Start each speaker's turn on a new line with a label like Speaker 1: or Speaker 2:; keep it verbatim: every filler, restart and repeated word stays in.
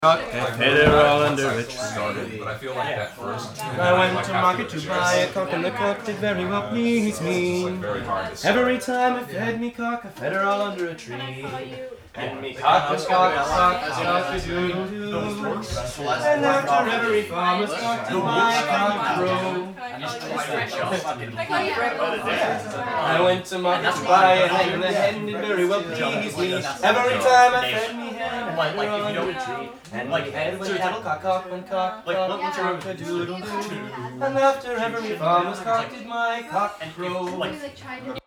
Speaker 1: Hey, they were all under a tree.
Speaker 2: But I feel like that first.
Speaker 1: I went to market to buy a cock, and the cock did very well please me. Every time I fed me cock, I fed her all under a tree. And me cock was cock, cock, cock, a doodle doo. And after every farmer's cock did my cock crow. I went to market to buy a hen, and the hen did very well please me. Every time I fed me hen, I fed her all under a tree. And like head went cattle cock, cock went cock, like cock, a doodle doo. And after every farmer's cock did my cock crow.